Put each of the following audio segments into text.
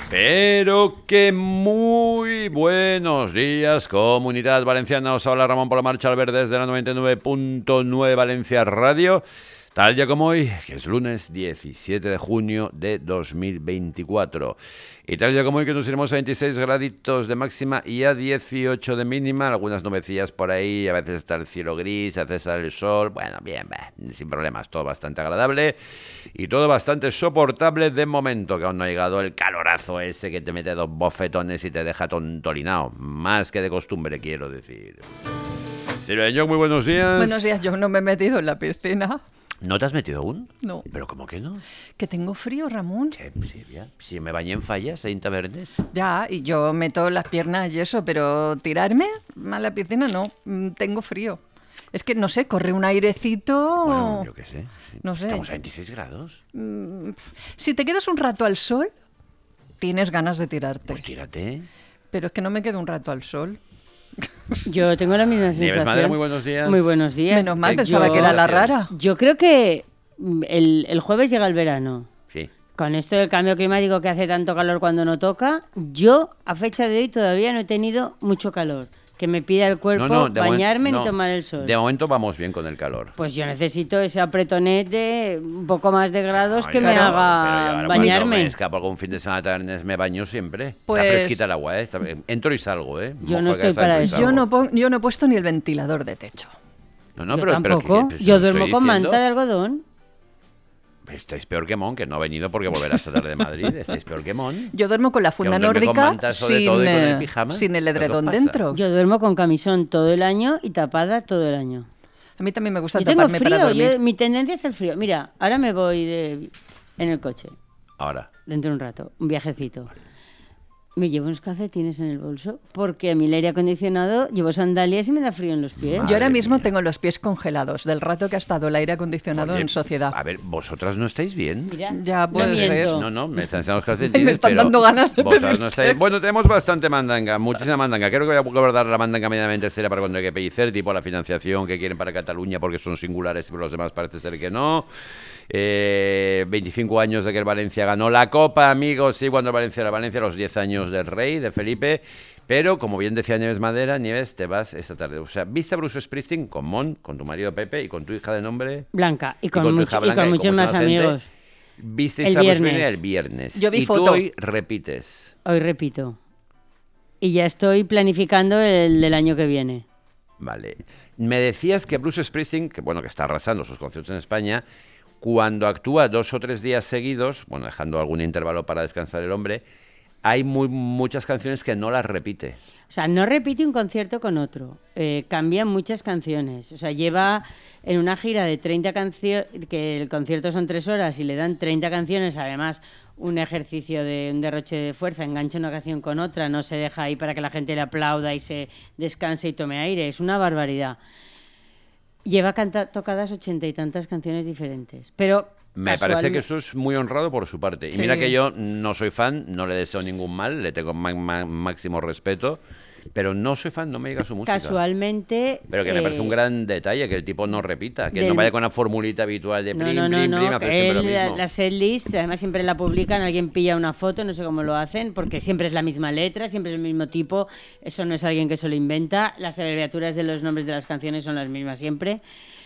Pero que muy buenos días, Comunidad Valenciana. Os habla Ramón Palomarcha Albert desde la 99.9 Valencia Radio. Tal ya como hoy, que es lunes 17 de junio de 2024. Y tal ya como hoy que nos iremos a 26 graditos de máxima y a 18 de mínima. Algunas nubecillas por ahí, a veces está el cielo gris, a veces sale el sol. Bueno, bien, sin problemas, todo bastante agradable y todo bastante soportable de momento, que aún no ha llegado el calorazo ese que te mete dos bofetones y te deja tontolinao. Más que de costumbre, quiero decir. Silvia Young, muy buenos días. Buenos días, yo no me he metido en la piscina. ¿No te has metido aún? No. ¿Pero cómo que no? Que tengo frío, Ramón. Sí, si me bañé en fallas, en tabernes. Ya, y yo meto las piernas y eso, pero tirarme a la piscina no, tengo frío. Es que, no sé, corre un airecito... Bueno, yo qué sé. No sé. Estamos a 26 grados. Si te quedas un rato al sol, tienes ganas de tirarte. Pues tírate. Pero es que no me quedo un rato al sol. Yo tengo la misma sensación. Nieves Madera, muy buenos días. Muy buenos días. Menos mal, pensaba que era la rara. Yo creo que el jueves llega el verano. Sí. Con esto del cambio climático que hace tanto calor cuando no toca, yo a fecha de hoy todavía no he tenido mucho calor. Que me pida el cuerpo bañarme ni tomar el sol. De momento vamos bien con el calor. Pues yo necesito ese apretonet de un poco más de grados que claro, me haga bañarme. Me escapo algún fin de semana tabernes, me baño siempre. Pues... Está fresquita el agua, ¿eh? Entro y salgo, ¿eh? Yo no estoy para eso. Yo no he puesto ni el ventilador de techo. No, yo pero tampoco. Pero yo duermo con manta de algodón. Estáis peor que Mon, que no ha venido porque volverá esta tarde de Madrid. Estáis peor que Mon. Yo duermo con la funda nórdica sin el edredón dentro. Yo duermo con camisón todo el año y tapada todo el año. A mí también me gusta yo taparme tengo frío, para dormir. Mi tendencia es el frío. Mira, ahora me voy en el coche. Ahora. Dentro de un rato, un viajecito. Me llevo unos calcetines en el bolso porque a mí el aire acondicionado llevo sandalias y me da frío en los pies. Yo ahora mismo tengo los pies congelados del rato que ha estado el aire acondicionado en sociedad. A ver, ¿vosotras no estáis bien? Mira, ya puede ser. No, me están enseñando los calcetines. Me están dando ganas de no estáis... Bueno, tenemos bastante mandanga, muchísima mandanga. Creo que voy a abordar la mandanga medianamente seria para cuando hay que pellicer, tipo la financiación que quieren para Cataluña porque son singulares y por los demás parece ser que no. 25 años de que el Valencia ganó la Copa, amigos, sí, cuando el Valencia era Valencia, los 10 años del Rey, de Felipe, pero como bien decía Nieves Madera, Nieves, te vas esta tarde. O sea, viste a Bruce Springsteen con Mon, con tu marido Pepe y con tu hija de nombre... Blanca, y con muchos más amigos. Visteis a Bruce Springsteen el viernes. Yo vi foto. Tú hoy repites. Hoy repito. Y ya estoy planificando el del año que viene. Vale. Me decías que Bruce Springsteen, que bueno, que está arrasando sus conciertos en España... Cuando actúa 2 o 3 días seguidos, bueno, dejando algún intervalo para descansar el hombre, hay muchas canciones que no las repite. O sea, no repite un concierto con otro. Cambian muchas canciones. O sea, lleva en una gira de 30 canciones, que el concierto son 3 horas y le dan 30 canciones, además un ejercicio de un derroche de fuerza, engancha una canción con otra, no se deja ahí para que la gente le aplauda y se descanse y tome aire. Es una barbaridad. Lleva tocadas 80 y tantas canciones diferentes, pero... Me parece que eso es muy honrado por su parte. Y mira que yo no soy fan, no le deseo ningún mal, le tengo máximo respeto, pero no soy fan, no me diga su música. Casualmente... Pero que me parece un gran detalle, que el tipo no repita, que no vaya con la formulita habitual de blim, blim, hacer siempre lo mismo. La setlist, además siempre la publican, alguien pilla una foto, no sé cómo lo hacen, porque siempre es la misma letra, siempre es el mismo tipo, eso no es alguien que se lo inventa, las abreviaturas de los nombres de las canciones son las mismas siempre.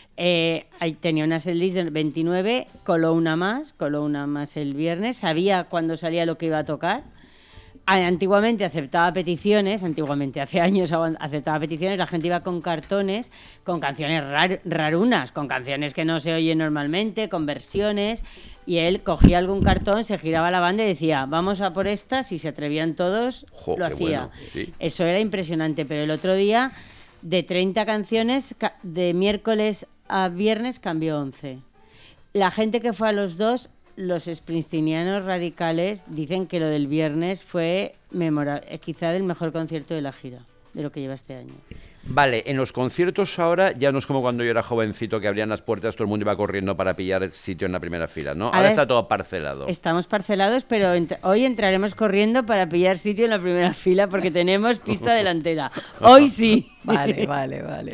Tenía una setlist de 29, coló una más el viernes, sabía cuándo salía lo que iba a tocar. Antiguamente aceptaba peticiones, hace años aceptaba peticiones, la gente iba con cartones, con canciones rarunas, con canciones que no se oyen normalmente, con versiones, y él cogía algún cartón, se giraba la banda y decía, vamos a por esta, si se atrevían todos, lo hacía. Bueno, sí. Eso era impresionante, pero el otro día, de 30 canciones, de miércoles a viernes cambió 11. La gente que fue a los dos... Los springsteenianos radicales dicen que lo del viernes fue memorable, quizá el mejor concierto de la gira, de lo que lleva este año. Vale, en los conciertos ahora ya no es como cuando yo era jovencito que abrían las puertas, todo el mundo iba corriendo para pillar sitio en la primera fila, ¿no? Ahora está todo parcelado. Estamos parcelados, pero hoy entraremos corriendo para pillar sitio en la primera fila porque tenemos pista delantera. Hoy sí. Vale.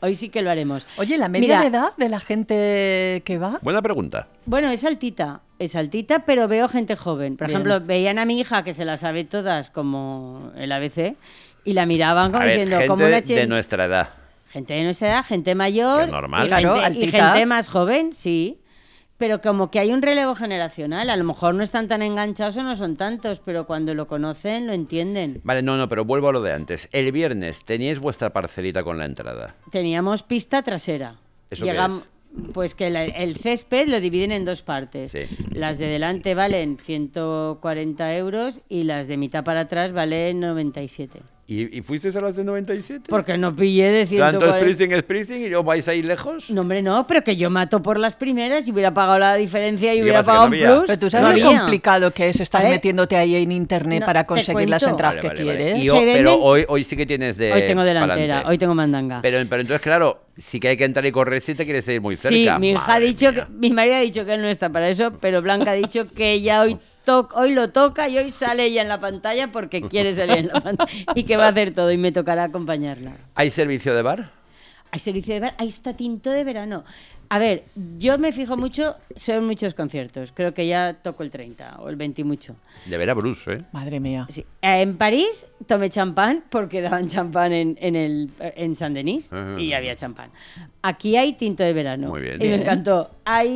Hoy sí que lo haremos. Oye, ¿la media Mira, de edad de la gente que va? Buena pregunta. Bueno, es altita, pero veo gente joven. Por Bien. ejemplo, veían a mi hija que se la sabe todas como el ABC y la miraban como A ver, diciendo, gente como una de nuestra edad. gente de nuestra edad, gente mayor Que normal. y, Claro, gente, y altita. gente más joven, sí. Pero como que hay un relevo generacional, a lo mejor no están tan enganchados o no son tantos, pero cuando lo conocen lo entienden. Vale, no, pero vuelvo a lo de antes. El viernes teníais vuestra parcelita con la entrada. Teníamos pista trasera. ¿Eso qué es? Pues que el césped lo dividen en dos partes. Sí. Las de delante valen 140 euros y las de mitad para atrás valen 97. ¿Y fuisteis a las de 97? Porque no pillé de Tanto 140. Spritzing y os vais ahí lejos. No, hombre, no, pero que yo mato por las primeras y hubiera pagado la diferencia y ¿Y qué hubiera pasa, que pagado un no había? plus. Pero tú No sabes lo había. complicado que es estar A ver, metiéndote ahí en internet no, para te conseguir las cuento. entradas Vale, que vale, vale. quieres. Y Se pero venden- hoy sí que tienes de Hoy tengo delantera, pa'lante. hoy tengo mandanga. Pero entonces, claro, sí que hay que entrar y correr si te quieres ir muy Sí, cerca. mi hija ha Madre dicho mía. que, mi marido ha dicho que él no está para eso, pero Blanca ha dicho que ella hoy lo toca y hoy sale ella en la pantalla porque quiere salir en la pantalla y que va a hacer todo y me tocará acompañarla. ¿Hay servicio de bar? Hay servicio de bar, ahí está tinto de verano. A ver, yo me fijo mucho, son muchos conciertos, creo que ya toco el 30 o el 20 y mucho. De ver a Bruce, ¿eh? Madre mía. Sí. En París tomé champán porque daban champán en Saint-Denis Ajá. y había champán. Aquí hay tinto de verano. Muy bien. Y me Bien. encantó.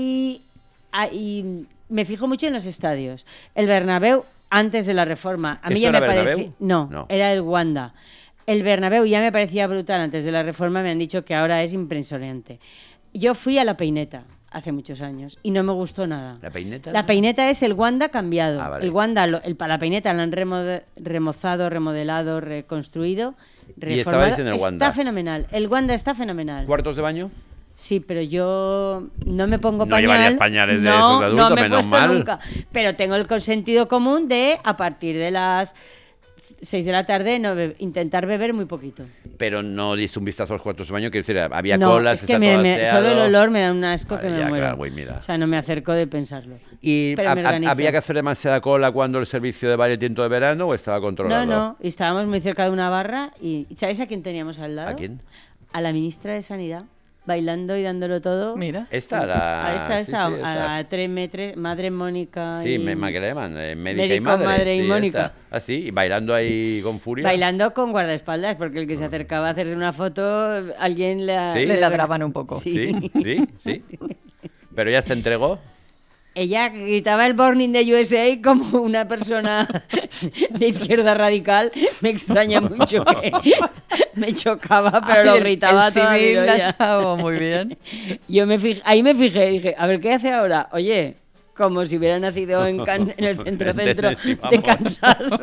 Me fijo mucho en los estadios. El Bernabéu antes de la reforma. A mí ¿Esto ya era me parecía. Bernabéu? No, No. era el Wanda. El Bernabéu ya me parecía brutal antes de la reforma. Me han dicho que ahora es impresionante. Yo fui a la Peineta hace muchos años y no me gustó nada. ¿La Peineta? La Peineta es el Wanda cambiado. Ah, vale. El Wanda, la Peineta la han remozado, remodelado, reconstruido, Y reformado. estabais en el Wanda. Está fenomenal. El Wanda está fenomenal. ¿Cuartos de baño? Sí, pero yo no me pongo No pañal. llevarías pañales de no, esos de adulto, no me he menos puesto mal. nunca. Pero tengo el sentido común de, a partir de las 6 de la tarde, intentar beber muy poquito. Pero no diste un vistazo a los cuartos de baño, quiero decir, había No, colas, es que está todo aseado. solo el olor me da un asco Vale, que me ya, muero. claro, güey, mira. O sea, no me acerco de pensarlo. ¿Y Pero me organizo. había que hacer demasiada cola cuando el servicio de bar y tinto de verano o estaba controlado? No, y estábamos muy cerca de una barra y ¿sabéis a quién teníamos al lado? ¿A quién? A la ministra de Sanidad, bailando y dándolo todo. Mira. Esta, la... A esta, sí, sí, a 3 metros, Madre Mónica. Sí, y- que le llaman, médica y Médico, madre. madre y sí, Mónica. esta. Ah, sí, y bailando ahí con furia. Bailando con guardaespaldas, porque el que se acercaba a hacerle una foto, alguien Sí. Le ladraban un poco. Sí. Sí. Pero ya se entregó. Ella gritaba el Burning de USA como una persona de izquierda radical. Me extraña mucho que me chocaba, pero lo Ay, gritaba el toda mi civil la olla. estaba muy bien. Ahí me fijé, dije, a ver, ¿qué hace ahora? Oye, como si hubiera nacido en el centro En Tennessee, de vamos. Kansas.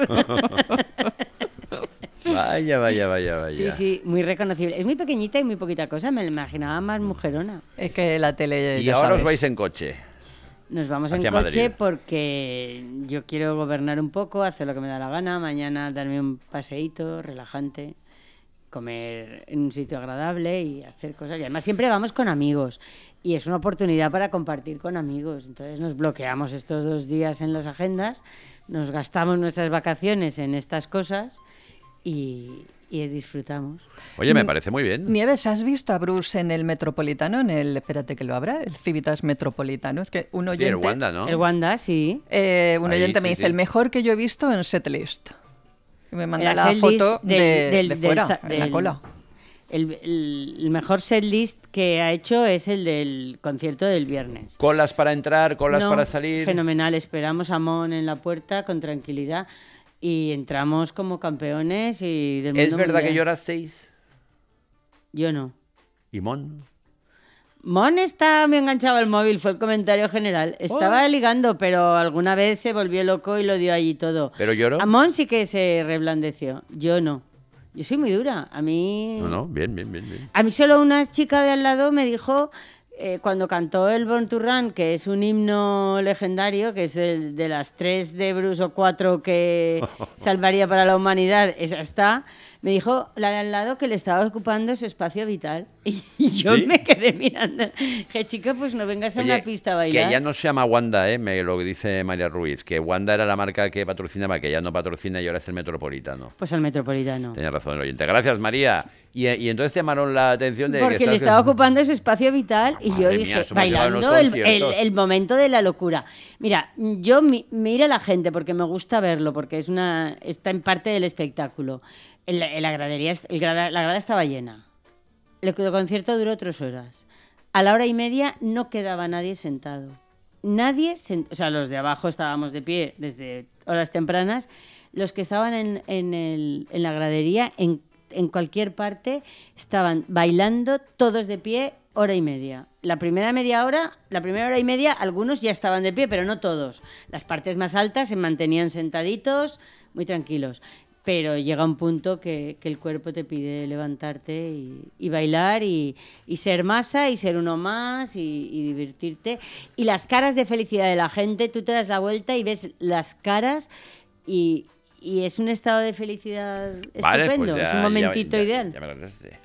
Vaya. Sí, sí, muy reconocible. Es muy pequeñita y muy poquita cosa, me la imaginaba más mujerona. Es que la tele. Y ya ahora sabes. os vais en coche. Nos vamos en Hacia coche Madrid. porque yo quiero gobernar un poco, hacer lo que me da la gana, mañana darme un paseíto relajante, comer en un sitio agradable y hacer cosas. Y además siempre vamos con amigos y es una oportunidad para compartir con amigos. Entonces nos bloqueamos estos 2 días en las agendas, nos gastamos nuestras vacaciones en estas cosas y disfrutamos. Oye, me parece muy bien. Nieves, ¿has visto a Bruce en el Metropolitano? Espérate que lo abra, el Civitas Metropolitano. Es que un Sí, oyente, el Wanda, ¿no? El Wanda, sí. un Ahí, oyente me sí, dice, sí. el mejor que yo he visto en setlist. Y me manda El la setlist foto de fuera, en la del- cola. El mejor setlist que ha hecho es el del concierto del viernes. Colas para entrar, colas No, para salir. Fenomenal, esperamos a Mon en la puerta con tranquilidad y entramos como campeones y del mundo ¿Es verdad que mundial. llorasteis? Yo no. ¿Y Mon? Mon está muy enganchado al móvil, fue el comentario general. Estaba ligando, pero alguna vez se volvió loco y lo dio allí todo. ¿Pero lloró? A Mon sí que se reblandeció, yo no. Yo soy muy dura, a mí... No, bien. A mí solo una chica de al lado me dijo, cuando cantó el Born to Run, que es un himno legendario, que es de las 3 de Bruce o 4 que salvaría para la humanidad, esa está, Me dijo la de al lado que le estaba ocupando su espacio vital. Y yo ¿Sí? me quedé mirando. Dije, chica, pues no vengas a Oye, una pista a bailar. que ya no se llama Wanda, me lo dice María Ruiz, que Wanda era la marca que patrocinaba, que ya no patrocina y ahora es el Metropolitano. Pues al Metropolitano. Tenía razón el oyente. Gracias, María. Y entonces te llamaron la atención de Porque que le estaba ocupando su espacio vital y yo Madre mía, dije, eso me ha llevado en los bailando conciertos. el momento de la locura. Mira, yo miro a la gente porque me gusta verlo, porque está en parte del espectáculo. La gradería, la grada estaba llena. El concierto duró 3 horas. A la 1:30 no quedaba nadie sentado. O sea, los de abajo estábamos de pie desde horas tempranas. Los que estaban en la gradería, en cualquier parte, estaban bailando todos de pie 1:30. La primera hora y media, algunos ya estaban de pie, pero no todos. Las partes más altas se mantenían sentaditos, muy tranquilos. Pero llega un punto que el cuerpo te pide levantarte y bailar y ser masa y ser uno más y divertirte. Y las caras de felicidad de la gente, tú te das la vuelta y ves las caras y es un estado de felicidad Vale, estupendo. pues ya- es un momentito ya ideal. me lo contaste.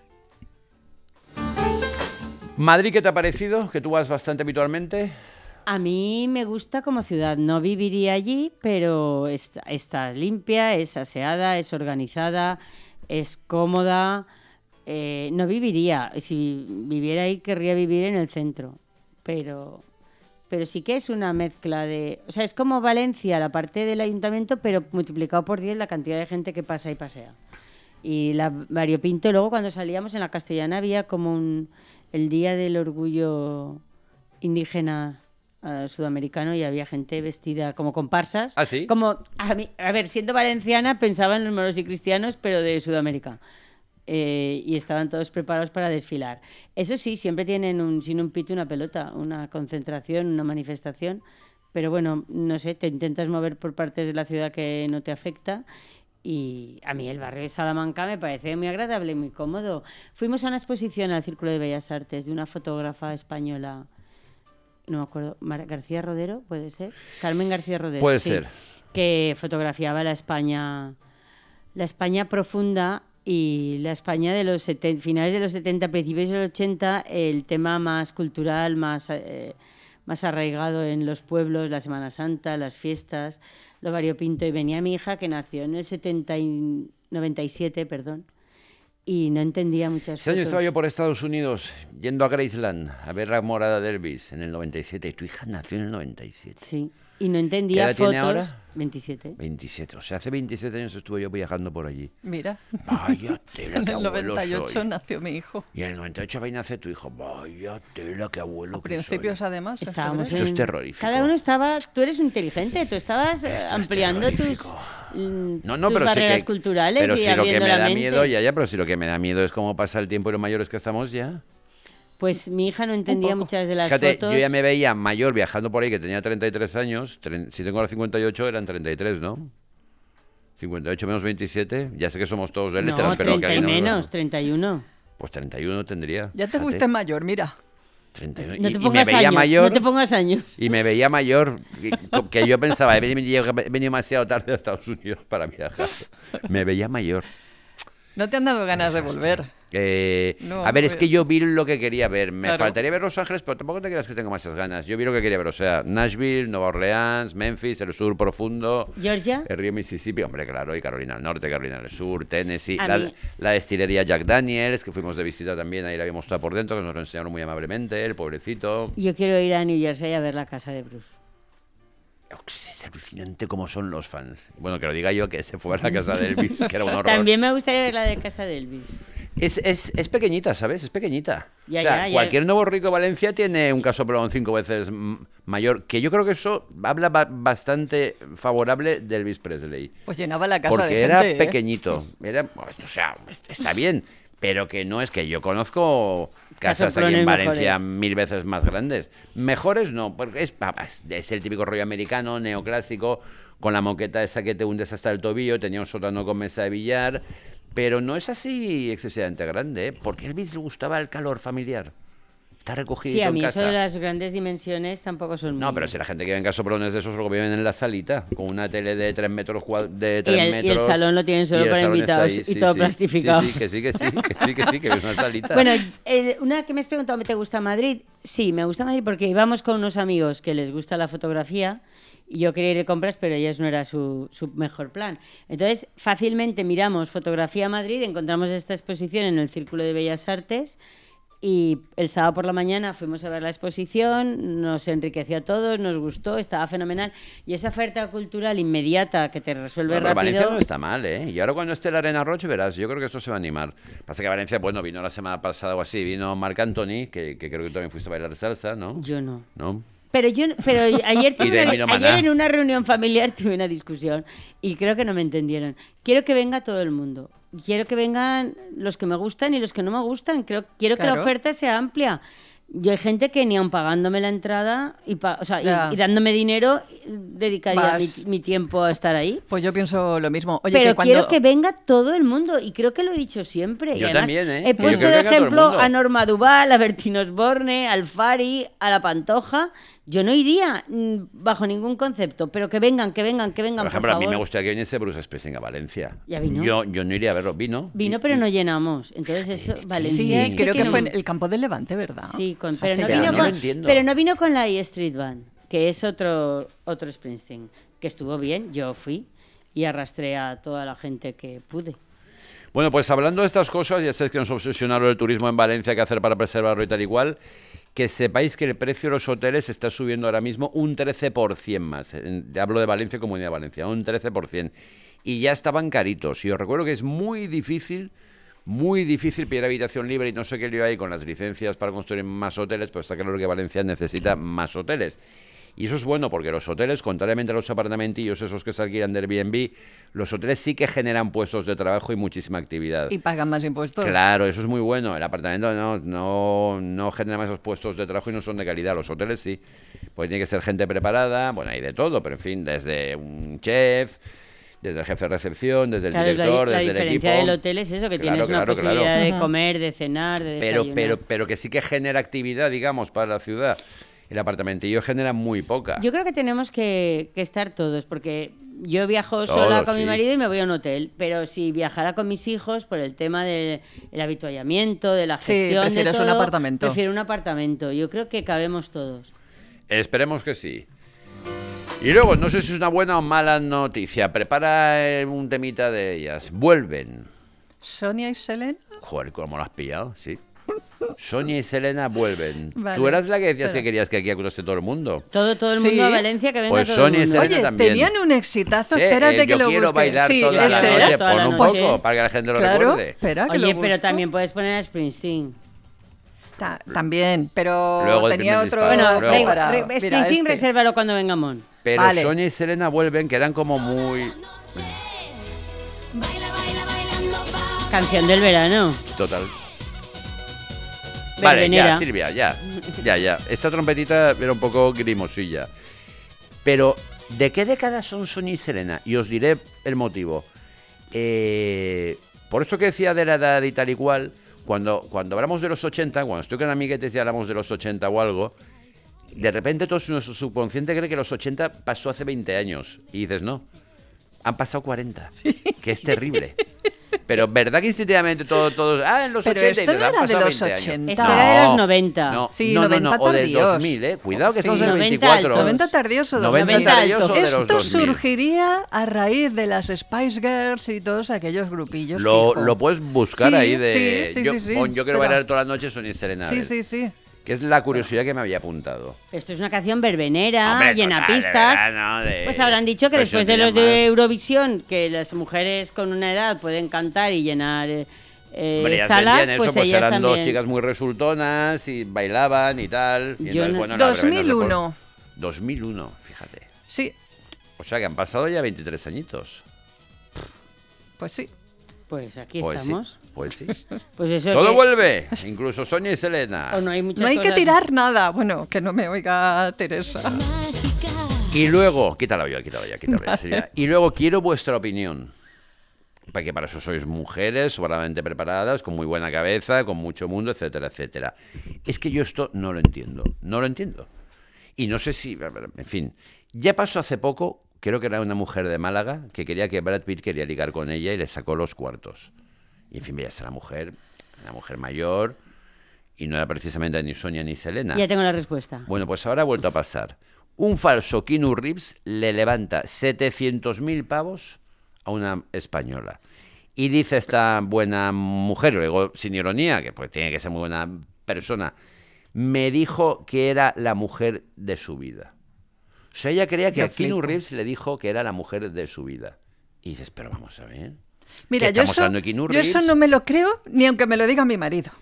¿Madrid qué te ha parecido? Que tú vas bastante habitualmente. A mí me gusta como ciudad. No viviría allí, pero está limpia, es aseada, es organizada, es cómoda. No viviría. Si viviera ahí, querría vivir en el centro. Pero sí que es una mezcla de... O sea, es como Valencia, la parte del ayuntamiento, pero multiplicado por 10 la cantidad de gente que pasa y pasea. Y la variopinto. Luego, cuando salíamos en la Castellana, había como el Día del Orgullo Indígena sudamericano y había gente vestida como comparsas. ¿Ah, sí? Como, a ver, siendo valenciana, pensaba en los moros y cristianos, pero de Sudamérica. Y estaban todos preparados para desfilar. Eso sí, siempre tienen sin un pito una pelota, una concentración, una manifestación, pero bueno, no sé, te intentas mover por partes de la ciudad que no te afecta. Y a mí el barrio de Salamanca me parece muy agradable y muy cómodo. Fuimos a una exposición al Círculo de Bellas Artes de una fotógrafa española, no me acuerdo, García Rodero, ¿puede ser? Carmen García Rodero. Puede sí, ser. que fotografiaba la España profunda y la España de los finales de los 70, principios de los 80, el tema más cultural, más arraigado en los pueblos, la Semana Santa, las fiestas, lo variopinto. Y venía mi hija, que nació en el 97, perdón, y no entendía muchas Ese año fotos. estaba yo por Estados Unidos yendo a Graceland a ver la morada de Elvis en el 97. Y tu hija nació en el 97. Sí, y no entendía ¿Qué edad fotos. tiene ahora? 27. 27. O sea, hace 27 años estuve yo viajando por allí. Mira, Vaya tela, en qué el abuelo 98 soy. nació mi hijo. Y en el 98 va y nace tu hijo. Vaya tela, qué abuelo A que principios, soy. además. en Estábamos febrero. Esto es terrorífico. Cada uno estaba... Tú eres inteligente, tú estabas Esto es ampliando tus terrorífico. No, tus pero sí barreras que, culturales pero y si lo que abriendo me la da mente. miedo, pero si lo que me da miedo es cómo pasa el tiempo y lo mayores que estamos ya. Pues mi hija no entendía poco. muchas de las Fíjate, fotos. yo ya me veía mayor viajando por ahí, que tenía 33 años. Si tengo ahora 58, eran 33, ¿no? 58 menos 27. Ya sé que somos todos de letras, No, pero... 30 que y alguien no- menos, 31. Pues 31 tendría. Ya te fíjate. fuiste mayor, mira. 31. No Y te me pongas veía años, mayor. no te pongas años. Y me veía mayor, que yo pensaba, he venido demasiado tarde a Estados Unidos para viajar. Me veía mayor. No te han dado ganas de volver. No, A ver, es pues- que yo vi lo que quería ver. Me Claro. faltaría ver Los Ángeles, pero tampoco te creas que tengo muchas ganas. Yo vi lo que quería ver, o sea, Nashville, Nueva Orleans, Memphis, el sur profundo, Georgia. el río Mississippi, hombre, claro, y Carolina del Norte, Carolina del Sur, Tennessee, A la, mí- la destilería Jack Daniels, que fuimos de visita también, ahí la habíamos estado por dentro, que nos lo enseñaron muy amablemente, el pobrecito. Yo quiero ir a New Jersey a ver la casa de Bruce. Es alucinante cómo son los fans. Bueno, que lo diga yo, que se fue a la casa de Elvis, que era un horror. También me gustaría ver la de casa de Elvis. Es pequeñita, ¿sabes? Es pequeñita. Ya, o sea, ya. cualquier nuevo rico de Valencia tiene un casoplón 5 veces mayor, que yo creo que eso habla bastante favorable de Elvis Presley. Pues llenaba la casa Porque de era gente, ¿eh? pequeñito. O sea, está bien, pero que no es que yo conozco casas aquí en Casoplones Valencia mejores. 1000 veces más grandes. Mejores no, porque es el típico rollo americano, neoclásico, con la moqueta esa que te hundes hasta el tobillo, tenía un sótano con mesa de billar, pero no es así excesivamente grande, ¿eh? Porque a Elvis le gustaba el calor familiar. Está recogido Sí, a en mí casa. eso de las grandes dimensiones tampoco son No, muy- pero si la gente que venga soplones de esos, luego viven en la salita, con una tele de 3 metros, de 3 Y el metros. salón lo tienen solo y el para salón está invitados ahí, y todo plastificado. Sí, que es una salita. Bueno, una que me has preguntado, ¿te gusta Madrid? Sí, me gusta Madrid porque íbamos con unos amigos que les gusta la fotografía y yo quería ir de compras, pero ellos no era su mejor plan. Entonces, fácilmente miramos Fotografía Madrid, encontramos esta exposición en el Círculo de Bellas Artes y el sábado por la mañana fuimos a ver la exposición, nos enriqueció a todos, nos gustó, estaba fenomenal. Y esa oferta cultural inmediata que te resuelve Bueno, pero Valencia rápido... no está mal, ¿eh? Y ahora cuando esté la Arena Roche verás, yo creo que esto se va a animar. Pasa que Valencia, bueno, vino la semana pasada o así, vino Marc Anthony, que creo que también fuiste a bailar salsa, ¿no? Yo no. ¿No? Pero ayer, Y de Emilio Maná. ayer en una reunión familiar tuve una discusión y creo que no me entendieron. Quiero que venga todo el mundo. Quiero que vengan los que me gustan y los que no me gustan. Quiero que Claro. la oferta sea amplia. Yo hay gente que ni aun pagándome la entrada Ya. y dándome dinero dedicaría Vas. mi tiempo a estar ahí. Pues yo pienso lo mismo. Oye, Pero que cuando... quiero que venga todo el mundo y creo que lo he dicho siempre. Yo y además también, ¿eh? He Yo puesto quiero de que venga todo el ejemplo mundo. a Norma Duval, a Bertín Osborne, al Fari, a La Pantoja. Yo no iría bajo ningún concepto, pero que vengan, Por ejemplo, por a mí favor. me gustaría que viniese Bruce Springsteen a Valencia. Ya vino. Yo no iría a verlo. Vino, Pero no llenamos. Entonces eso, Valencia... Sí, es creo que no- fue en el campo del Levante, ¿verdad? Sí, pero, Hace no ya vino años. no lo entiendo. pero no vino con la E Street Band, que es otro Springsteen, que estuvo bien, yo fui y arrastré a toda la gente que pude. Bueno, pues hablando de estas cosas, ya sabéis que nos obsesionaron el turismo en Valencia, qué hacer para preservarlo y tal igual, que sepáis que el precio de los hoteles está subiendo ahora mismo un 13% más. Hablo de Valencia, Comunidad de Valencia, un 13%. Y ya estaban caritos. Y os recuerdo que es muy difícil pedir habitación libre y no sé qué lío hay con las licencias para construir más hoteles, pero está claro que Valencia necesita más hoteles. Y eso es bueno porque los hoteles, contrariamente a los apartamentillos esos que se alquilan de Airbnb, los hoteles sí que generan puestos de trabajo y muchísima actividad. Y pagan más impuestos. Claro, eso es muy bueno. El apartamento no genera más esos puestos de trabajo y no son de calidad. Los hoteles sí. Pues tiene que ser gente preparada, bueno, hay de todo, pero en fin, desde un chef, desde el jefe de recepción, desde el Claro, director, la desde el equipo. diferencia del hotel es eso, que Claro, tienes una claro, posibilidad claro. de comer, de cenar, de desayunar. Pero que sí que genera actividad, digamos, para la ciudad. El apartamentillo genera muy poca. Yo creo que tenemos que estar todos, porque yo viajo Todos, sola con mi sí. marido y me voy a un hotel, pero si viajara con mis hijos por el tema del habituallamiento, de la Sí, gestión, de prefieres un todo, apartamento. prefiero un apartamento. Yo creo que cabemos todos. Esperemos que sí. Y luego, no sé si es una buena o mala noticia. Prepara un temita de ellas. Vuelven. Sonia y Selena. Joder, ¿cómo lo has pillado? Sí. Sonia y Selena vuelven. Vale, Tú eras la que decías espera. que querías que aquí acudase todo el mundo. Todo el Sí. mundo a Valencia, que venga Pues todo el Sonia y mundo. Selena Oye, también. tenían un exitazo. Sí, Espérate que yo lo quiero busque. bailar Sí, toda la ese noche. era. Toda Pon la un noche. poco para que la gente lo Claro, recuerde. espera que Oye, lo pero busco. también puedes poner a Springsteen. También, pero Luego el tenía primer otro. disparo. Bueno, Luego. da igual, preparado. Mira, Springsteen, este. resérvalo cuando vengamos. Pero Vale. Sonia y Selena vuelven, que eran como muy... Canción del verano. Total. Vale, Verbenera. ya, Silvia, ya. Esta trompetita era un poco grimosilla. Pero, ¿de qué década son Sonia y Selena? Y os diré el motivo. Por eso que decía de la edad y tal y cual, cuando hablamos de los 80, cuando estoy con amiguetes y hablamos de los 80 o algo, de repente todo nuestro subconsciente cree que los 80 pasó hace 20 años. Y dices, no, han pasado 40, que es terrible. Pero ¿verdad que instintivamente todos en los Pero 80 y esto dices, no han era de pasado los 20 años? 80. Esto era de los 90. No, Sí, no, 90 o del tardíos. 2000, cuidado que Sí, estamos en el 90 24. altos. 90 tardíos o 90 2000. tardíos o de los Esto 2000. surgiría a raíz de las Spice Girls y todos aquellos grupillos. Lo fijo. puedes buscar Sí, ahí de... sí, yo, sí. pon, yo quiero Pero- bailar toda la noche Sonia y Selena. a Sí, ver, sí, sí. Que es la curiosidad que me había apuntado. Esto es una canción verbenera, Hombre, llena total, de pistas. verano, de- Pues habrán dicho que Pero después si de no los tiene de más. Eurovisión, que las mujeres con una edad pueden cantar y llenar Hombre, ya salas, entendían pues eso, pues ellas eran también. dos chicas muy resultonas y bailaban y tal. Y Yo entonces, no- bueno, la rebelde se 2001. 2001, fíjate. Sí, O sea que han pasado ya 23 añitos. pues sí. Pues aquí Pues estamos. sí, pues sí. Pues eso Todo que- vuelve, incluso Sonia y Selena. o no hay muchas No hay que cosas- tirar nada. Bueno, que no me oiga Teresa. Y luego, quítala ya, Silvia. Y luego quiero vuestra opinión. porque para eso sois mujeres sobradamente preparadas, con muy buena cabeza, con mucho mundo, etcétera, etcétera. Es que yo esto no lo entiendo, no lo entiendo. Y no sé si, en fin, ya pasó hace poco, creo que era una mujer de Málaga, que quería que Brad Pitt quería ligar con ella y le sacó los cuartos. Y en fin, veías a la mujer, una mujer mayor, y no era precisamente ni Sonia ni Selena. Ya tengo la respuesta. Bueno, pues ahora ha vuelto a pasar. Un falso Keanu Reeves le levanta 700.000 pavos a una española. Y dice esta buena mujer, lo digo sin ironía, que pues tiene que ser muy buena persona, me dijo que era la mujer de su vida. O sea, ella creía que Yo a Keanu flipo. Reeves le dijo que era la mujer de su vida. Y dices, pero vamos a ver. Mira, ¿Qué yo estamos eso, hablando de Keanu yo eso Reeves? no me lo creo ni aunque me lo diga mi marido.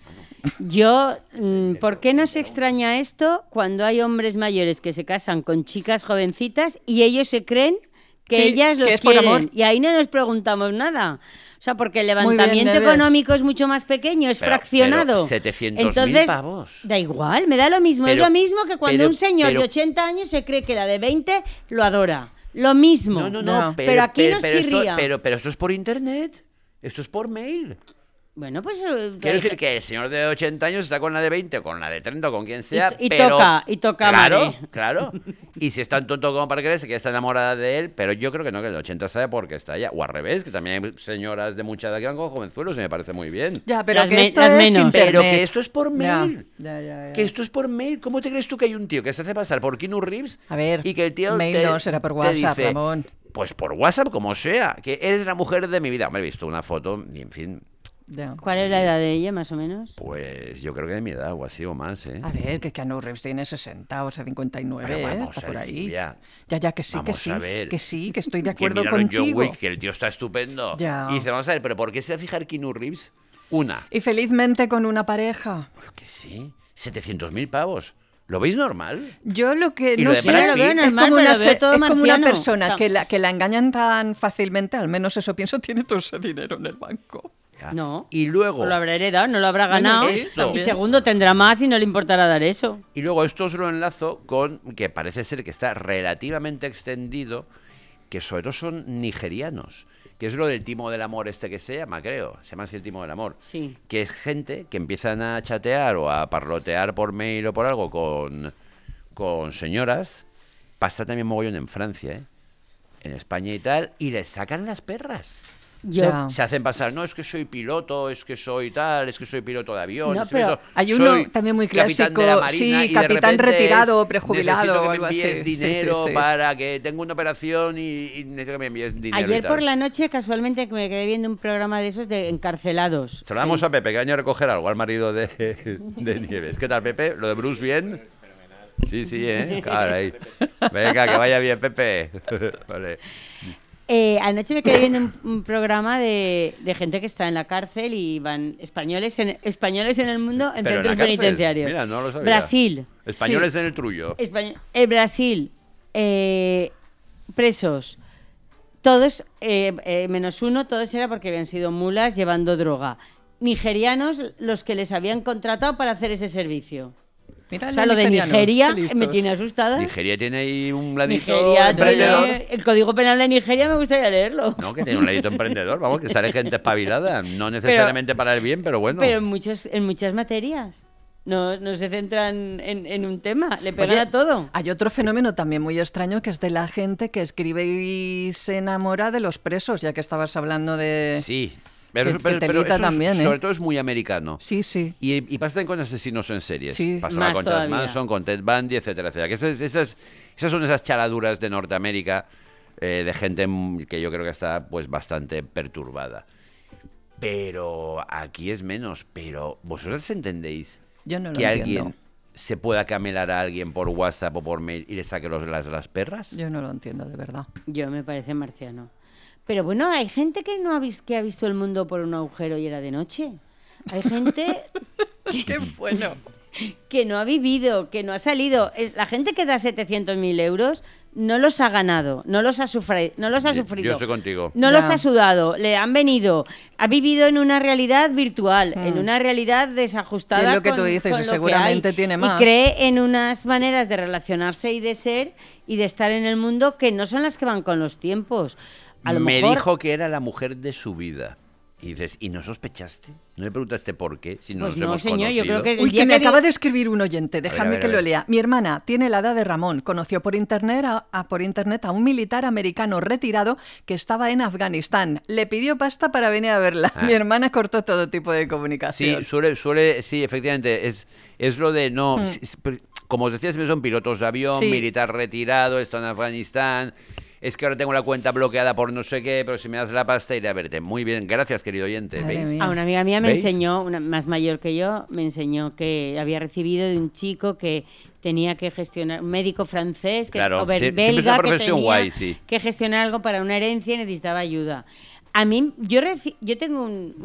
Yo, ¿por qué no se extraña esto cuando hay hombres mayores que se casan con chicas jovencitas y ellos se creen que Sí, ellas los que es por quieren? amor. Y ahí no nos preguntamos nada. O sea, porque el Muy bien, levantamiento Neves. económico es mucho más pequeño, es Pero fraccionado. 700.000 Entonces, pavos. da igual, me da lo mismo. Pero- es lo mismo que cuando pero- un señor pero- de 80 años se cree que la de 20 lo adora. Lo mismo. No, No. Pero aquí nos chirría. pero esto es por internet. Esto es por mail. Bueno, pues... Quiero decir que el señor de 80 años está con la de 20 o con la de 30 o con quien sea, Y pero... toca, Claro, madre. claro. Y si es tan tonto como para creerse que está enamorada de él, pero yo creo que no, que el de 80 sabe por qué está allá. O al revés, que también hay señoras de mucha edad que van con jovenzuelos y me parece muy bien. Ya, pero Las que me- esto las es menos. internet. Pero que esto es por Ya, mail. ya. Que esto es por mail. ¿Cómo te crees tú que hay un tío que se hace pasar por Keanu Reeves? A ver, y que el tío mail no, será por te WhatsApp, dice, Ramón. Pues por WhatsApp, como sea, que eres la mujer de mi vida. Hombre, he visto una foto y, en fin, Ya. ¿Cuál es la edad de ella, más o menos? pues yo creo que de mi edad o así o más, ¿eh? A ver, que Keanu Reeves tiene 60, o sea, 59, Pero vamos está a por ver, ahí. Silvia, Ya, que sí, vamos a ver. que sí, que estoy de Que acuerdo miraron John contigo. Wick, que el tío está estupendo. Ya. Y dice, vamos a ver, pero ¿por qué se va a fijar Keanu Reeves? Una, Y felizmente con una pareja. pues que sí, 700.000 pavos. ¿Lo veis normal? Yo lo que Y no lo de sé Brad Yo lo veo Pitt, normal, es como pero una, lo veo todo es como una marciano. persona O sea, que la engañan tan fácilmente, al menos eso pienso, tiene todo ese dinero en el banco. Ya. No. Y luego, O lo habrá heredado, no lo habrá Bueno, ganado. sí, y también. segundo, tendrá más y no le importará dar eso. y luego esto os lo enlazo con que parece ser que está relativamente extendido, que sobre todo son nigerianos, que es lo del timo del amor este que se llama, creo. Se llama así el timo del amor. Sí. Que es gente que empiezan a chatear o a parlotear por mail o por algo con señoras. Pasa también mogollón en Francia, ¿eh? En España y tal, y les sacan las perras. Yo, Ya. Se hacen pasar, no, es que soy piloto, es que soy tal, es que soy piloto de avión. No, es que pero eso, hay uno soy también muy capitán de la clásico, Marina, sí, y de capitán repente retirado, es, prejubilado necesito que o me algo envíes así. Sí, dinero sí. para que tengo una operación y necesito que me envíes dinero. y ayer tal. por la noche, casualmente, me quedé viendo un programa de esos de encarcelados. Se lo damos a Pepe, que ha venido a recoger algo al marido de Nieves. ¿Qué tal, Pepe? ¿Lo de Bruce bien? Sí, sí, ¿eh? Caray. Venga, que vaya bien, Pepe. Vale. Anoche me quedé viendo un programa de gente que está en la cárcel y van españoles en el mundo en Pero en la centros cárcel. penitenciarios. Mira, no lo sabía. Brasil. Españoles en el Trullo. Brasil. Presos. Todos, menos uno, todos era porque habían sido mulas llevando droga. Nigerianos los que les habían contratado para hacer ese servicio. Mira O sea, lo de nigerianos, Nigeria qué listos. me tiene asustada. Nigeria tiene ahí un ladito Nigeria emprendedor. tiene... El Código Penal de Nigeria me gustaría leerlo. No, que tiene un ladito emprendedor, vamos, que sale gente espabilada. No necesariamente para el bien, pero bueno. Pero en muchas materias. No se centran en un tema, le pegan Oye, a todo. Hay otro fenómeno también muy extraño que es de la gente que escribe y se enamora de los presos, ya que estabas hablando de... Sí. Que telita eso es- también, ¿eh? sobre todo es muy americano. Sí, sí. Y pasa también con asesinos en series. Sí. Pasaba Más con Charles todavía. Manson, con Ted Bundy, etcétera, etcétera. Que esas son esas chaladuras de Norteamérica de gente que yo creo que está pues bastante perturbada. Pero aquí es menos. Pero ¿vosotros entendéis Yo no lo que entiendo. alguien se pueda camelar a alguien por WhatsApp o por mail y le saque las perras? Yo no lo entiendo, de verdad. Yo me parece marciano. Pero bueno, hay gente que no que ha visto el mundo por un agujero y era de noche. Hay gente ¡Qué bueno! que no ha vivido, que no ha salido. La gente que da 700.000 euros no los ha ganado, no los ha sufrido. Yo estoy contigo. No Ya. los ha sudado, le han venido. Ha vivido en una realidad virtual, en una realidad desajustada. Y es lo que con- tú dices, con y lo que seguramente hay. tiene más. Y cree en unas maneras de relacionarse y de ser y de estar en el mundo que no son las que van con los tiempos. A lo me mejor... dijo que era la mujer de su vida. Y dices, ¿y no sospechaste? ¿No le preguntaste por qué? Si no Pues nos no, hemos señor, conocido. yo creo que... Uy, que me acaba de escribir un oyente, ver, déjame a que ver. lo lea. Mi hermana tiene la edad de Ramón, conoció por internet a un militar americano retirado que estaba en Afganistán. Le pidió pasta para venir a verla. Ah. Mi hermana cortó todo tipo de Sí, comunicación. sí, efectivamente, es lo de no... Como os decía, siempre son pilotos de avión, Sí. militar retirado, está en Afganistán... Es que ahora tengo la cuenta bloqueada por no sé qué, pero si me das la pasta iré a verte. Muy bien, gracias, querido oyente. Madre ¿Veis? mía. A una amiga mía me ¿Veis? enseñó, una más mayor que yo, me enseñó que había recibido de un chico que tenía que gestionar, un médico francés, que, Claro, o bel- siempre es una belga, que profesión tenía guay, sí. que gestionar algo para una herencia y necesitaba ayuda. A mí, yo tengo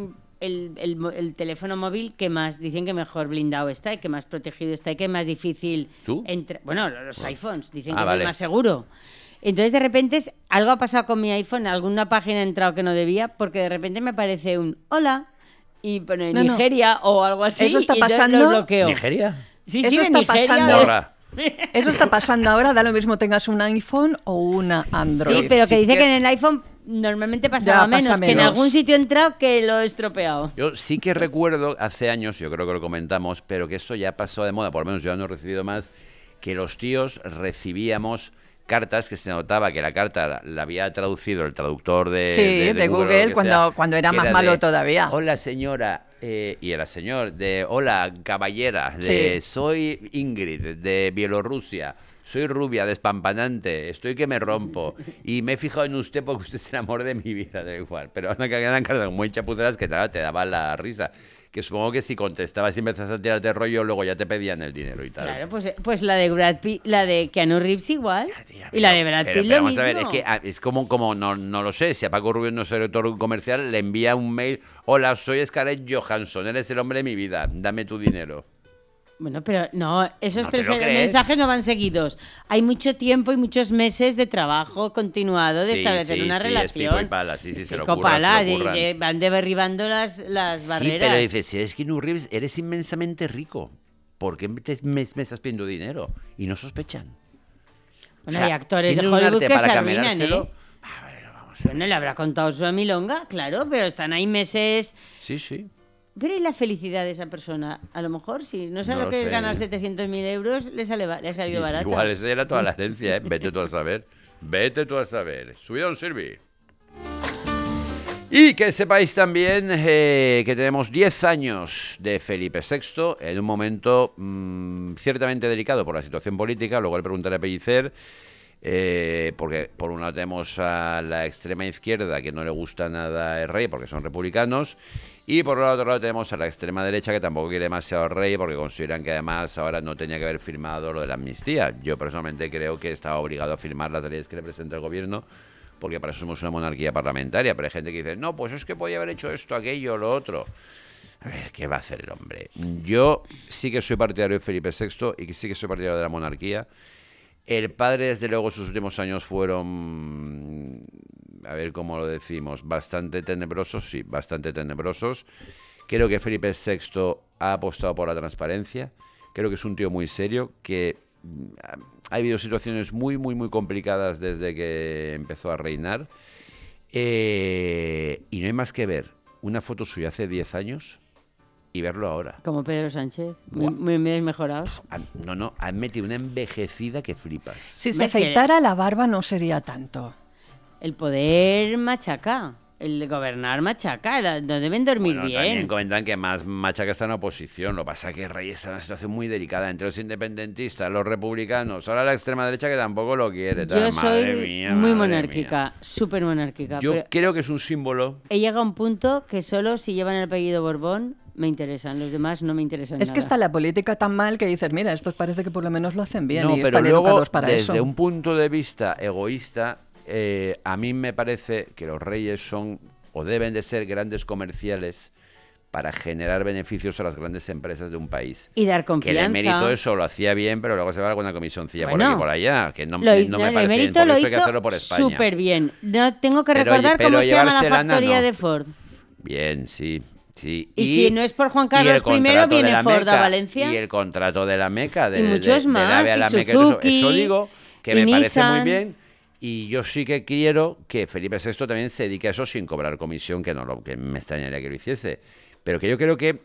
el teléfono móvil que más, dicen que mejor blindado está y que más protegido está y que más difícil... ¿Tú? Bueno, los iPhones, dicen Ah, que vale. es el más seguro. Entonces, de repente, algo ha pasado con mi iPhone, alguna página he entrado que no debía, porque de repente me aparece un hola y pone No, no. Nigeria o algo así. Eso está y entonces pasando- lo bloqueo. ¿Nigeria? Sí, Eso sí, de está Nigeria. pasando- Ahora. Eso está pasando ahora, da lo mismo tengas un iPhone o una Android. Sí, pero que Sí dice que- que en el iPhone normalmente pasaba Ya, pasa menos, que en menos. algún sitio he entrado que lo he estropeado. Yo sí que recuerdo hace años, yo creo que lo comentamos, pero que eso ya pasó de moda, por lo menos yo no he recibido más, que los tíos recibíamos cartas que se notaba que la carta la había traducido el traductor De Google, o lo que cuando era que más malo todavía. Hola señora, y era señor, de hola caballera, de Sí. soy Ingrid, de Bielorrusia. Soy rubia, despampanante, estoy que me rompo. Y me he fijado en usted porque usted es el amor de mi vida, da igual. Pero eran cartas muy chapuceras que claro, te daban la risa. Que supongo que si contestabas y empezas a tirarte rollo, luego ya te pedían el dinero y tal. Claro, pues la de Brad Pitt, la de Keanu Reeves igual. Tía, Y la de Brad pero Pitt lo vamos mismo. a ver, es que es como no lo sé, si a Paco Rubio, nuestro director comercial, le envía un mail, hola, soy Scarlett Johansson, eres el hombre de mi vida, dame tu dinero. Bueno, pero no, esos ¿No te tres lo crees? mensajes no van seguidos. Hay mucho tiempo y muchos meses de trabajo continuado de Sí, establecer sí, una sí, relación. es pico y pala, sí, Es se lo pico curran, pala, se lo curran. van derribando las Sí, barreras. pero dices, si eres Keanu Reeves, eres inmensamente rico. ¿Por qué me estás pidiendo dinero? Y no sospechan. Bueno, O sea, hay actores de tienen un Hollywood arte que se para arruinan, camelárselo. ¿eh? A ver, vamos a ver. Bueno, le habrá contado su milonga, claro, pero están ahí meses... Sí, sí. Pero ¿y la felicidad de esa persona? A lo mejor, si no sabe No lo lo que es sé. ganar 700.000 euros, le ha salido barato. Igual, esa era toda la herencia, ¿eh? Vete tú a saber. Vete tú a saber. Subida un Sirvi. Y que sepáis también que tenemos 10 años de Felipe VI en un momento ciertamente delicado por la situación política. Luego le preguntaré a Pellicer, porque por un lado tenemos a la extrema izquierda que no le gusta nada el rey porque son republicanos. Y por el otro lado tenemos a la extrema derecha que tampoco quiere demasiado al rey porque consideran que además ahora no tenía que haber firmado lo de la amnistía. Yo personalmente creo que estaba obligado a firmar las leyes que le presenta el gobierno porque para eso somos una monarquía parlamentaria. Pero hay gente que dice, no, pues es que podía haber hecho esto, aquello, lo otro. A ver, ¿qué va a hacer el hombre? Yo sí que soy partidario de Felipe VI y que sí que soy partidario de la monarquía. El padre, desde luego, sus últimos años fueron, a ver cómo lo decimos, bastante tenebrosos, sí, bastante tenebrosos. Creo que Felipe VI ha apostado por la transparencia. Creo que es un tío muy serio, que ha habido situaciones muy, muy, muy complicadas desde que empezó a reinar. Y no hay más que ver una foto suya hace 10 años y verlo ahora. Como Pedro Sánchez, Buah. muy desmejorados. No, han metido una envejecida que flipas. Si se Es que- afeitara la barba no sería tanto. El poder machaca, el gobernar machaca, no deben dormir Bueno, también bien. comentan que más machaca está en la oposición. Lo que pasa es que el rey está en una situación muy delicada entre los independentistas, los republicanos, ahora la extrema derecha que tampoco lo quiere. Yo Madre soy mía, muy madre monárquica, súper monárquica. mía. Yo Pero creo que es un símbolo. he llegado a un punto que solo si llevan el apellido Borbón me interesan, los demás no me interesan Es nada. que está la política tan mal que dices, mira, estos parece que por lo menos lo hacen bien No, y pero están luego, educados para desde eso. un punto de vista egoísta, a mí me parece que los reyes son o deben de ser grandes comerciales para generar beneficios a las grandes empresas de un país. Y dar Que confianza. el emérito eso lo hacía bien, pero luego se va alguna comisioncilla por Bueno, aquí y por allá, que no, Lo no hizo- me el parece bien. emérito Por lo eso hay que hizo hacerlo por España. súper bien. No tengo que Pero- recordar pero cómo se llama la llevarse lana, factoría no. de Ford. Bien, sí. Sí. Y si no es por Juan y Carlos el I, contrato de viene la Ford a Meca, Valencia. Y el contrato de la Meca, Y muchos del más, AVE a y la Meca, Suzuki, eso digo, que y me parece muy Nissan. bien. Y yo sí que quiero que Felipe VI también se dedique a eso sin cobrar comisión, que me extrañaría que lo hiciese. Pero que yo creo que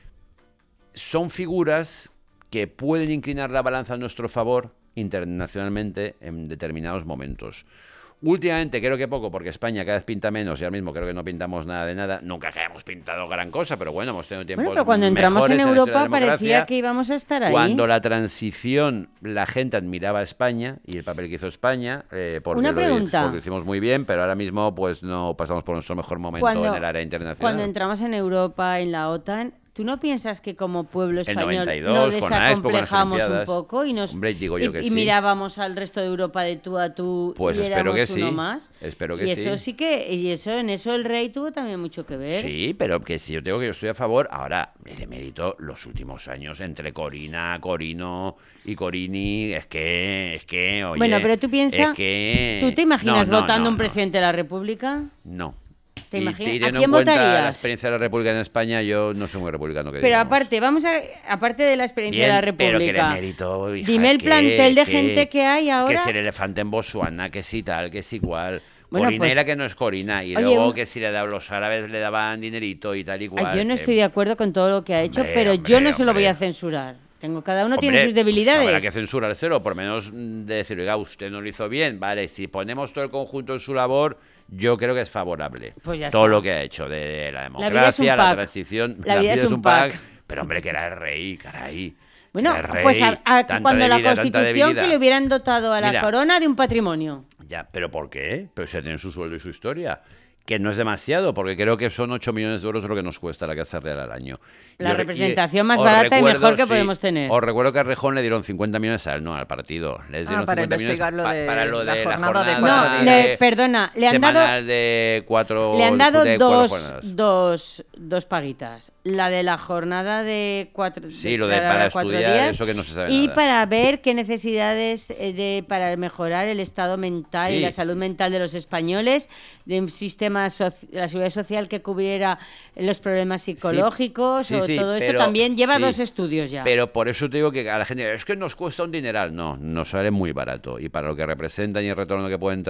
son figuras que pueden inclinar la balanza a nuestro favor internacionalmente en determinados momentos. Últimamente creo que poco, porque España cada vez pinta menos y ahora mismo creo que no pintamos nada de nada. Nunca que hayamos pintado gran cosa, pero bueno, hemos tenido tiempos Bueno, pero cuando entramos en mejores la Europa democracia. parecía que íbamos a estar ahí. Cuando la transición, la gente admiraba a España y el papel que hizo España, porque Una pregunta. porque lo hicimos muy bien, pero ahora mismo pues no pasamos por nuestro mejor momento en el área internacional. Cuando entramos en Europa, en la OTAN, ¿tú no piensas que como pueblo español 92, no con la Expo, con las desacomplejamos un Olimpiadas. poco y nos Hombre, digo yo que y sí. mirábamos al resto de Europa de tú a tú Pues y espero éramos que sí, uno más? espero que y sí. eso sí que en eso el rey tuvo también mucho que ver. Sí, pero que si yo tengo que yo estoy a favor, ahora el emérito los últimos años entre Corina, Corino y Corini, es que, oye, Bueno, pero tú piensas, es que... ¿tú te imaginas No, votando no, un presidente de la República? No. ¿Te Y imaginas? teniendo ¿A quién en cuenta votarías? la experiencia de la República en España, yo no soy muy republicano. Que Pero digamos. aparte de la experiencia Bien, de la República, pero que el emérito, hija, dime el que- plantel de que- gente que hay ahora. Que es el elefante en Botsuana, que si tal, que si igual. Bueno, Corina pues- era que no es Corina. Y Oye, luego que si le daban los árabes le daban dinerito y tal y cual. Ay, yo no que- estoy de acuerdo con todo lo que ha hecho, Hombre, pero yo hombre, no se lo voy a hombre. censurar. Cada uno tiene Hombre, sus debilidades. Pues habrá que censurárselo, por lo menos de decir, oiga, usted no lo hizo bien. Vale, si ponemos todo el conjunto en su labor, yo creo que es favorable. Pues ya todo está. lo que ha hecho de la La vida es un democracia, la pack. transición. La vida es un pack. Pero hombre, que era el rey, caray. Bueno, Era el rey, pues tanta cuando la debilidad, tanta Constitución debilidad. que le hubieran dotado a la Mira. corona de un patrimonio. Ya, ¿pero por qué? Pero se tiene su sueldo y su historia. Que no es demasiado, porque creo que son 8 millones de euros lo que nos cuesta la Casa Real al año. La Yo- representación más os barata y mejor que sí, podemos tener. Os recuerdo que a Rejón le dieron 50 millones a él, no al partido. Les dieron para 50 millones investigar lo de para lo la de la jornada de jornada cuatro No, días. perdona, le han dado, semanal de cuatro le han dado de cuatro dos, jornadas. dos paguitas. La de la jornada de cuatro Sí, lo de para 4 estudiar, días, eso que no se sabe y nada. para ver qué necesidades para mejorar el estado mental y Sí. la salud mental de los españoles, de un sistema la seguridad social que cubriera los problemas psicológicos sí, o sí, todo esto pero- también lleva sí. 2 estudios ya. Pero por eso te digo que a la gente es que nos cuesta un dineral. No, nos sale muy barato. Y para lo que representan y el retorno que pueden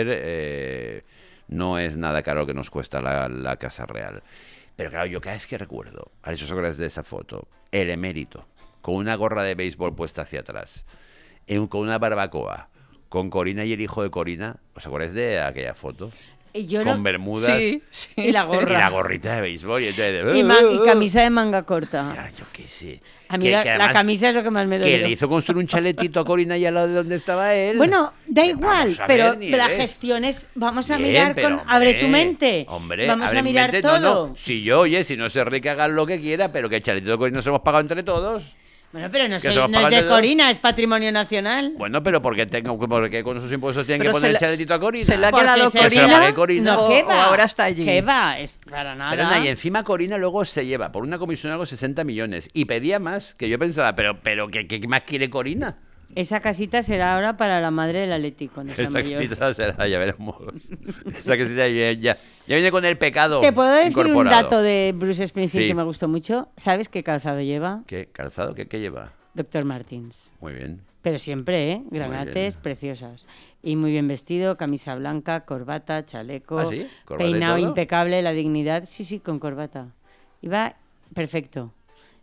traer, no es nada caro lo que nos cuesta la Casa Real. Pero claro, yo cada vez que recuerdo, a eso os acordáis de esa foto, el emérito, con una gorra de béisbol puesta hacia atrás, con una barbacoa, con Corina y el hijo de Corina, ¿os acordáis de aquella foto? Y yo Con no- bermudas Sí, sí. y la y gorra. la gorrita de béisbol. Y, entonces, Y camisa de manga corta. Ya, yo qué sé. A mí Que- la que además- camisa es lo que más me que dolió. le hizo construir un chaletito a Corina y al lado de donde estaba él. Bueno, da Que igual, vamos a pero ver, ni la eres. gestión es... Vamos a Bien, mirar pero, con... hombre, abre tu mente. Hombre, Vamos abre a mi mirar mente. todo. No, no. Si yo, oye, si no se ríe que haga lo que quiera, pero que el chaletito de Corina se lo hemos pagado entre todos. Bueno, pero no, Que se los no es pagan de de dos. Corina, es patrimonio nacional. Bueno, pero porque con sus impuestos tienen Pero que poner el se la- chaletito a Corina. se la ha Porque quedado se- Que se lo Corina. pague Corina. No, o- ¿qué o va? ahora está allí. ¿Qué va? Es para nada. Pero nada, y encima Corina luego se lleva por una comisión algo 60 millones. Y pedía más, que yo pensaba, pero ¿qué más quiere Corina? Esa casita será ahora para la madre del Atlético cuando sea Esa mayor. casita será, ya veremos. Esa casita ya viene con el pecado Te puedo decir un incorporado. dato de Bruce Springsteen Sí. que me gustó mucho. ¿Sabes qué calzado lleva? ¿Qué? ¿Calzado? ¿Qué lleva? Dr. Martins. Muy bien. Pero siempre, ¿eh? Granates bien. preciosas. Y muy bien vestido, camisa blanca, corbata, chaleco, ¿Ah, sí? ¿Corbata y peinado todo? impecable, la dignidad. Sí, sí, con corbata. Iba perfecto.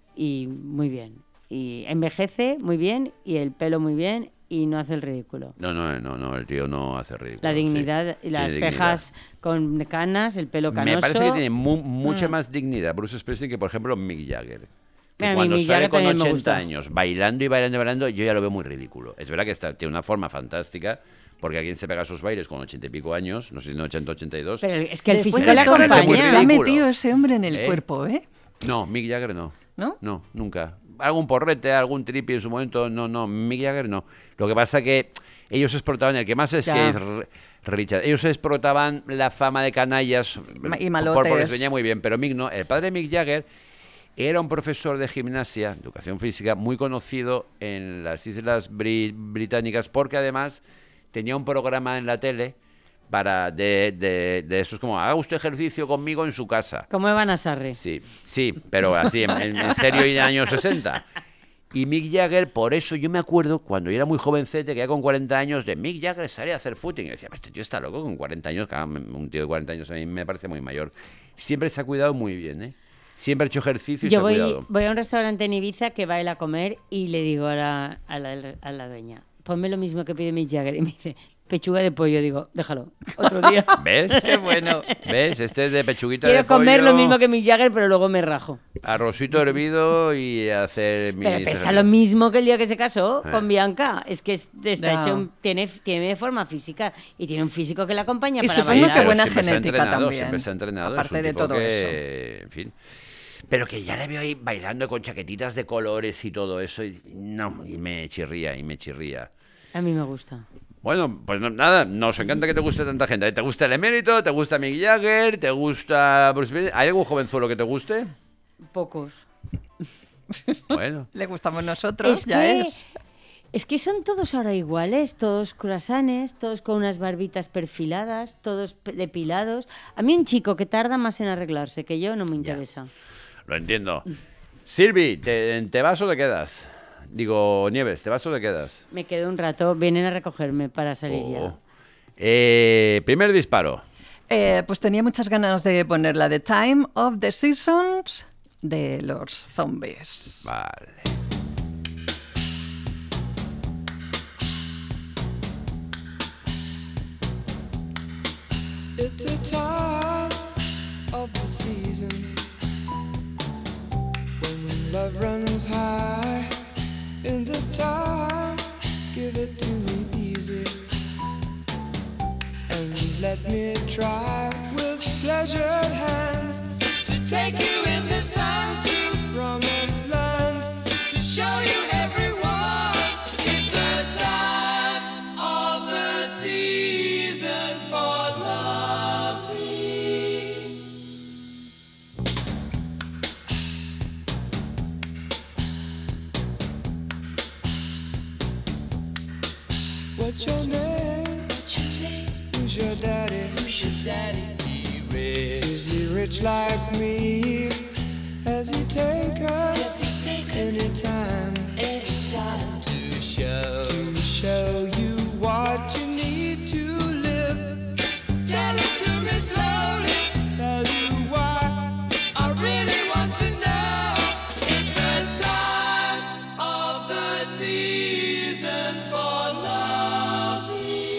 Y muy bien. Y envejece muy bien, y el pelo muy bien, y no hace el ridículo. No, el tío no hace ridículo. La dignidad, sí. y las Tiene cejas con canas, el pelo canoso. Me parece que tiene mucha más dignidad Bruce Springsteen que, por ejemplo, Mick Jagger. Que A mí cuando Mick sale Jagger con también me 80 gusta. años bailando y bailando y bailando, yo ya lo veo muy ridículo. Es verdad que tiene una forma fantástica, porque alguien se pega sus bailes con 80 y pico años, no sé si no 80, 82. Pero es que el Después físico de le todo lo que muy acompaña. se ha ridículo. metido ese hombre en el ¿Eh? cuerpo, ¿eh? No, Mick Jagger no. ¿No? No, nunca. Algún porrete, algún tripi en su momento, no, Mick Jagger no. Lo que pasa que ellos explotaban, el que más es Ya. que es Richard, ellos explotaban la fama de canallas Y malotes. porque les venía muy bien, pero Mick no. El padre de Mick Jagger era un profesor de gimnasia, de educación física, muy conocido en las Islas Británicas, porque además tenía un programa en la tele de esos como, haga usted ejercicio conmigo en su casa. Como Evan Asarre. Sí, pero así, en serio y en años 60. Y Mick Jagger, por eso yo me acuerdo cuando yo era muy jovencete, que ya con 40 años, de Mick Jagger salía a hacer footing. Y decía, este tío está loco con 40 años, claro, un tío de 40 años a mí me parece muy mayor. Siempre se ha cuidado muy bien, ¿eh? Siempre ha hecho ejercicio y se ha cuidado. Voy a un restaurante en Ibiza que va él a comer y le digo a la dueña, ponme lo mismo que pide Mick Jagger. Y me dice, pechuga de pollo. Digo, déjalo, otro día. ¿Ves? Qué bueno. ¿Ves? Este es de pechuguita Quiero de pollo. comer lo mismo que Mick Jagger, pero luego me rajo. Arrocito hervido y hacer... Pero pesa lo mismo que el día que se casó Eh. con Bianca. Es que está Ya. hecho, tiene forma física y tiene un físico que la acompaña Y para supongo bailar. que buena siempre se ha genética entrenado, también, Siempre se ha entrenado. aparte es un de tipo todo que, en fin. Pero que ya le veo ahí bailando con chaquetitas de colores y todo eso. Y me chirría. A mí me gusta. Bueno, pues nada, nos encanta que te guste tanta gente. ¿Te gusta el emérito? ¿Te gusta Mick Jagger? ¿Te gusta Bruce Springsteen? ¿Hay algún jovenzuelo que te guste? Pocos. Bueno. Le gustamos nosotros, ya es. Es que son todos ahora iguales, todos croissants, todos con unas barbitas perfiladas, todos depilados. A mí un chico que tarda más en arreglarse que yo no me interesa. Lo entiendo. Silvi, ¿te vas o te quedas? Digo, Nieves, ¿te vas o te quedas? Me quedo un rato, vienen a recogerme para salir Oh. ya. Primer disparo. Pues tenía muchas ganas de poner la de Time of the Seasons de los Zombies. Vale. It's the time of the season when love runs high. In this time, give it to me easy and let me try with pleasured hands to take you in the sun to promised lands, to show you everyone. It's the time of the season for loving. What's your name? Who's your daddy? Is he rich like me? Has he take us anytime to show you what you need to live? Tell it to me slowly. Tell you why I really want to know. It's the time of the season for loving.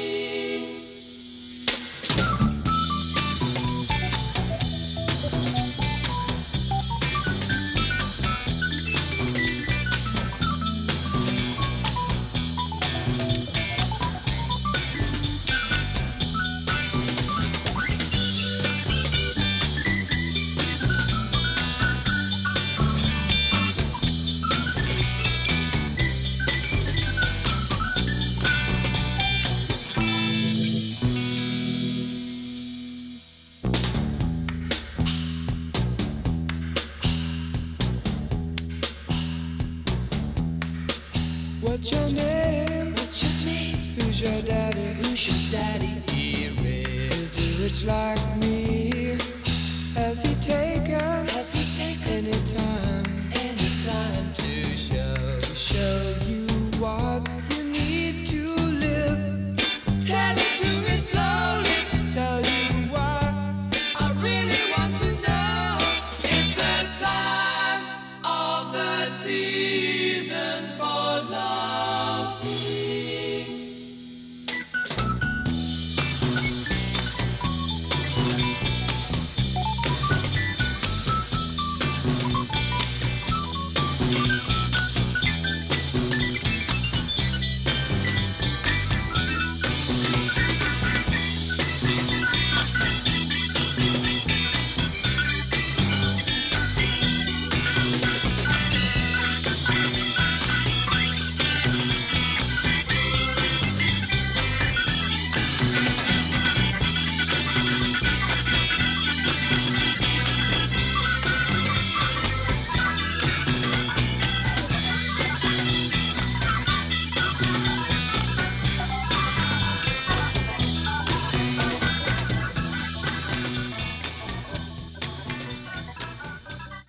What's your name? Who's your daddy? Is he rich like me?